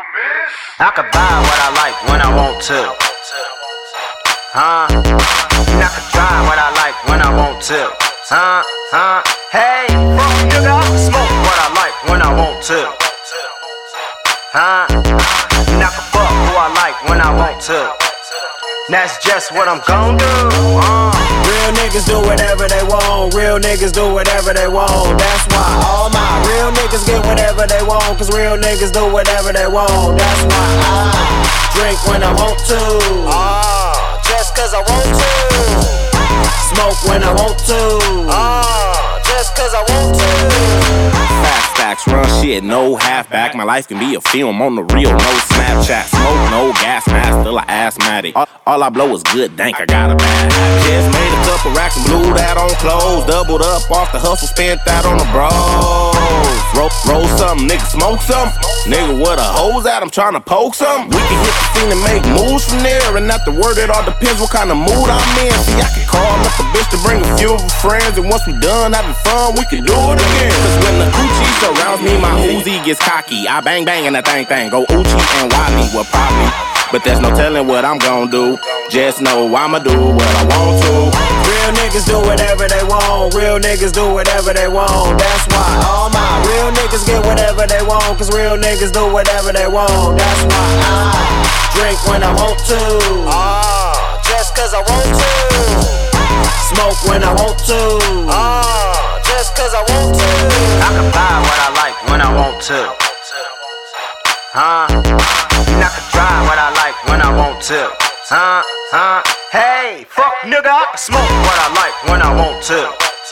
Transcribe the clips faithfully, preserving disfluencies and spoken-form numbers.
I could buy what I like when I want to. Huh? And I could drive what I like when I want to. Huh? Huh? Hey, fuck nigga, I can smoke what I like when I want to. Huh? And I can fuck who I like when I want to. That's just what I'm gon' do. Uh. Real niggas do whatever they want. Real niggas do whatever they want. That's why all my real niggas get whatever they want. Cause real niggas do whatever they want. That's why I drink when I want to. Uh, just cause I want to. Smoke when I want to. Uh, just cause I want to. Fast stacks, run shit, no halfback. My life can be a film on the real, no Snapchat. Smoke, no gas mask, still a asthmatic. All, all I blow is good dank, I got a bag. Just made a couple racks and blew that on clothes. Doubled up off the hustle, spent that on the bros. Roll, roll something, nigga, smoke something. Nigga, what a hose at, I'm tryna poke something. We can hit the scene and make moves from there. And not the word, it all depends what kind of mood I'm in. See, I can call up a bitch to bring a few of her friends. And once we done having fun, we can do it again. Cause when the Gucci surrounds me, my Uzi gets cocky. I bang bang and that thing thing go Uchi and Wally. Well, probably, but there's no telling what I'm gon' do. Just know I'ma do what I want to. Real niggas do whatever they want. Real niggas do whatever they want. That's why all my real niggas get whatever they want. Cause real niggas do whatever they want. That's why I drink when I want to. Uh, just cause I want to. Smoke when I want to. Uh, just cause I want to. I can buy what I like when I want to. Huh? And I can drive what I like when I want to. Huh? Huh? Hey, fuck nigga, I can smoke what I like when I want to.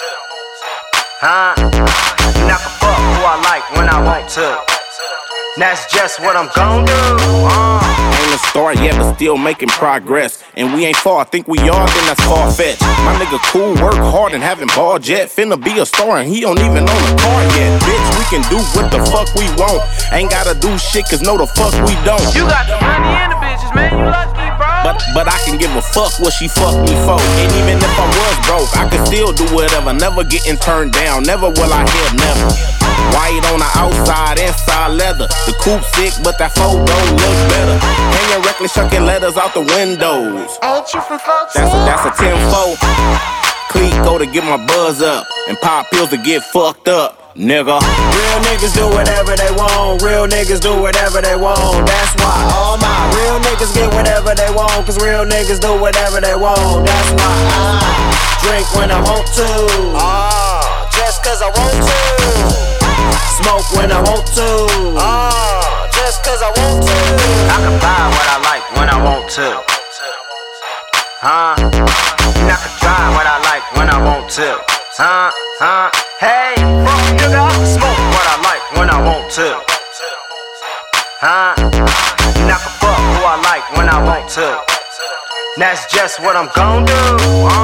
Huh? And I can fuck who I like when I want to. That's just what I'm gon' do. Uh. Ain't a start yet, but still making progress. And we ain't far, think we are, then that's far-fetched. My nigga cool, work hard and having ball jet. Finna be a star and he don't even own a car yet. Bitch, we can do what the fuck we want. Ain't gotta do shit, cause no the fuck we don't. You got the money and the bitches, man, you lucky, bro. But, but I can give a fuck what she fuck me for. And even if I was broke, I can still do whatever. Never getting turned down, never will I hear never. White on the outside, inside leather. The coupe sick, but that photo look better. Hanging reckless, chucking letters out the windows. Ain't you from folks? That's a, that's a ten four. Cleat go to get my buzz up. And pop pills to get fucked up, nigga. Real niggas do whatever they want. Real niggas do whatever they want. That's why all my real niggas get whatever they want. Cause real niggas do whatever they want. That's why I drink when I want to. Uh, just cause I want to. Smoke when I want to. Uh, just cause I want to. I can buy what I like when I want to. Huh? And I can drive what I like when I want to. Huh? Huh? Hey, fuck nigga, I can smoke what I like when I want to. Huh? And I can fuck who I like when I want to. That's just what I'm gon' do. Uh.